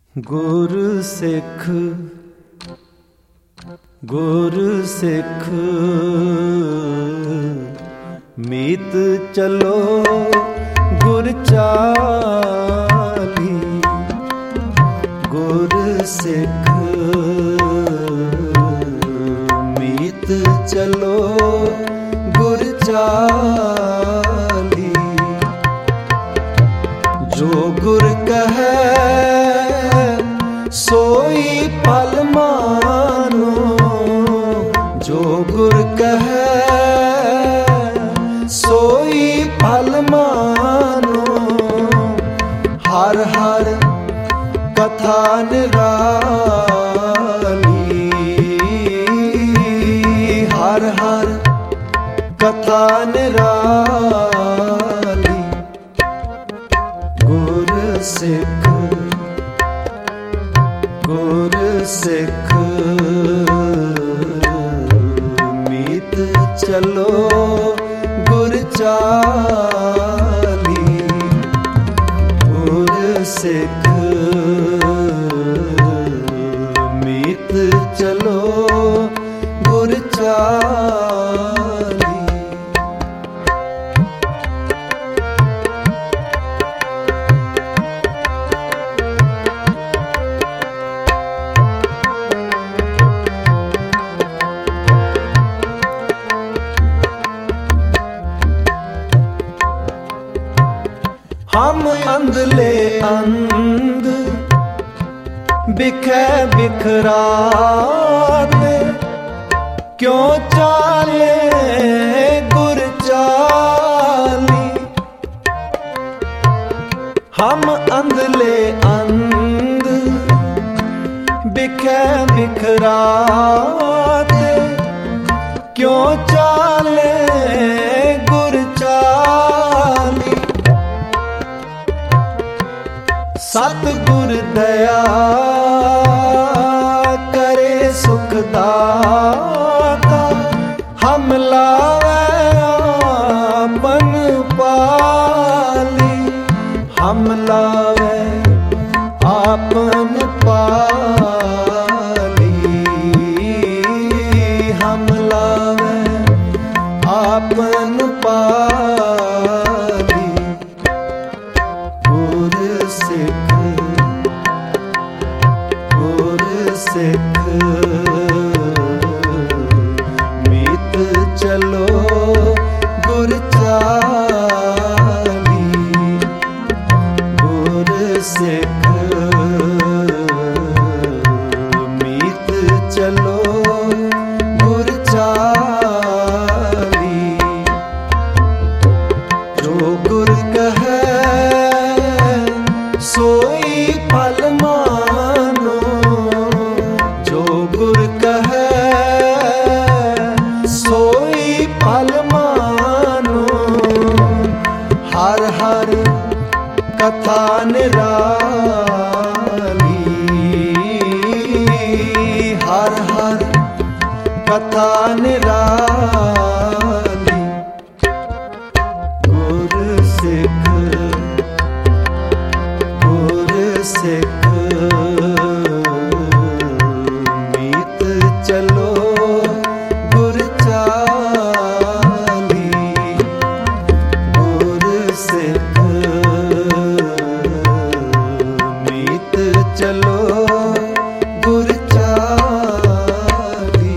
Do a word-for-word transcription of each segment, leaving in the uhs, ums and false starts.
गुर सिख गुर सिख मीत चलो गुर चाली। गुर सिख मीत चलो गुर चाली। जो गुर कहे सोई फल मानो। जो गुर कहे सोई फल मानो। हर हर कथा निराली। हर हर कथा निराली। गुर सिख गुर सिख मीत चलो गुर चाली। गुर सिख मीत चलो गुर चाली। हम अंधले अंध बिखे बिखराते। क्यों चाले गुर चाली। हम अंधले अंध बिखे बिखराते। क्यों चाले गुर चाली। सतगुर दया करे सुख दाता। हम लावे आपन पाली। हम लावे आपन पाली। हम लावे आपन पाली। गुर सिख गुर सिख मीत चलो गुर चाली। गुर सिख मीत चलो गुर चाली। जो गुर कहे सोई फल मानो। जो गुर कहे सोई फल मानो। हर हर कथा निराली। हर हर कथा निराली। गुर सिख गुर सिख मीत चलो गुर चाली। गुर सिख मीत चलो गुर चाली।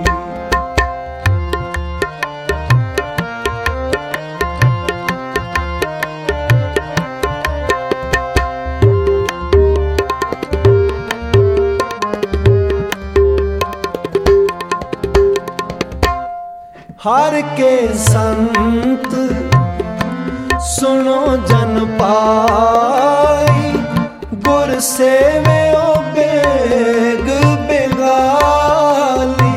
हर के संत सुनो जन पाई। गुर सेवयो बेग बेगाली।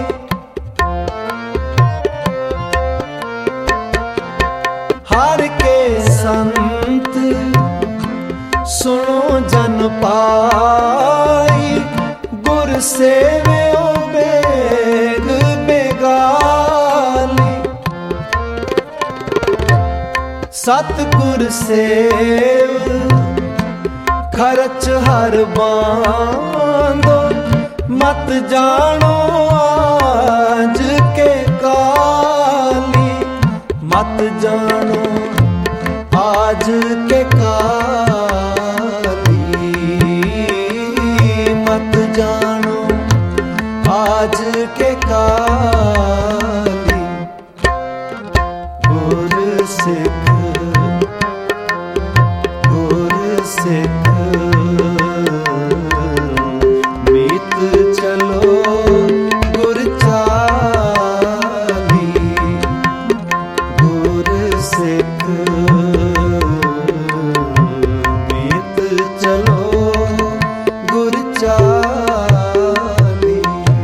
हर के संत सुनो जन पाई। गुर सेवयो बेग बेगाली। सतगुर सेव खर्च हर बांधो मत जानो आज के काली, मत जानो आज के काली, मत जानो आज के काली। गुर सिख गुर सिख मीत चलो गुर चाली, गुर सिख मीत चलो गुर चाली।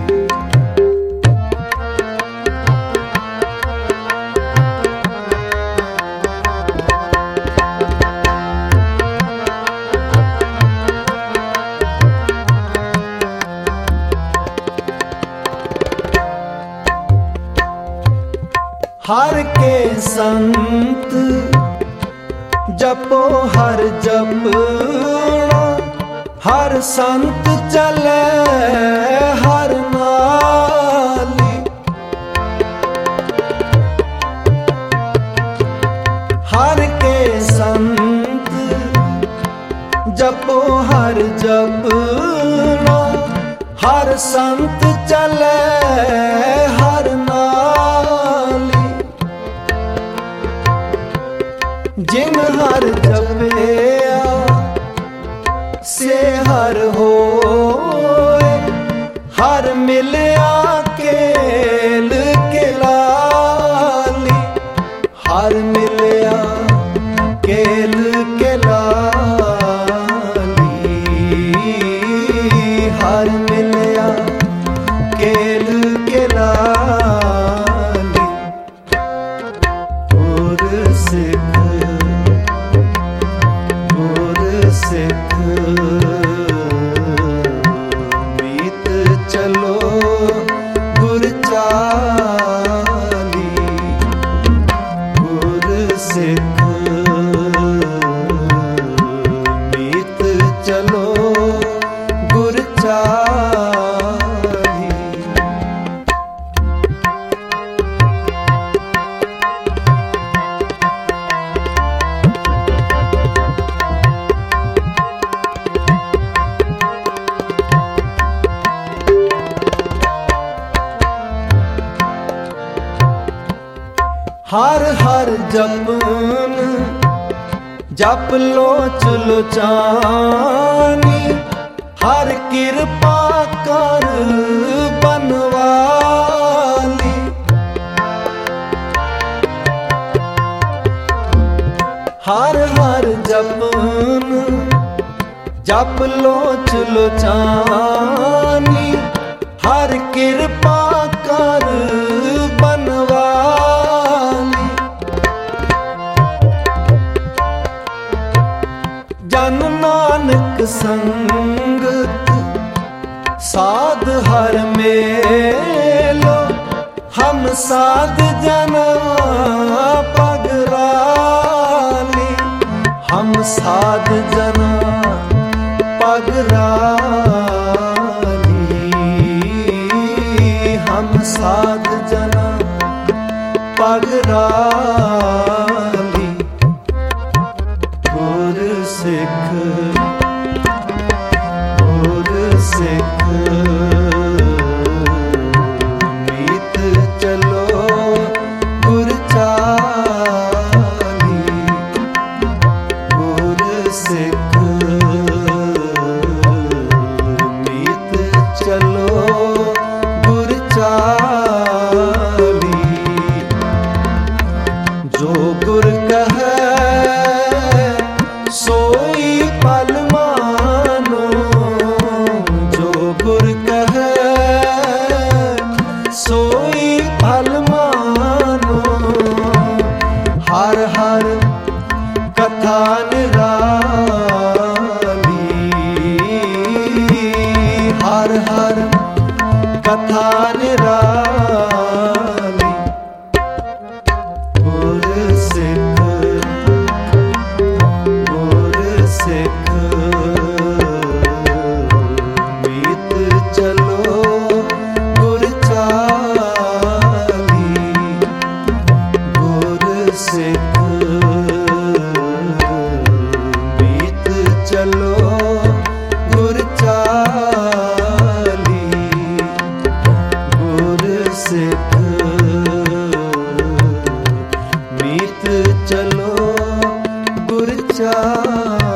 हर के संत जपो हर जपना, हर संत चले हर नाली। हर के संत जपो हर जपना, हर संत चले हर नाली। जिन हर जपया से हर होए, हर मिलया केल के लाली, हर मिलया केल के लाली, हर मिलया केल के लाली। गुर सिख गुर सिख मीत चलो गुर चाली, गुर सिख मीत चलो गुर चाली। हर हर जपन जप लो चलो चानी, हर कृपा कर बनवाली। हर हर जपन जप लो चलो चानी, हर कृपा कर बनवाली। जन नानक संगत साध हर मेलो, हम साध जना पगराली, हम साध जना पगराली, हम साध जना पगराली। गुर सिख गुर सिख मीत चलो गुर चाली, गुर सिख मीत चलो गुर चाली। जो गुर कहे सोई फल मानो, जो गुर कहे सोई फल मानो। हर हर कथा निराली, हर हर कथा निराली। गुर सिख गुर सिख सिख मीत चलो गुर चाली, गुर सिख मीत चलो गुर चाली।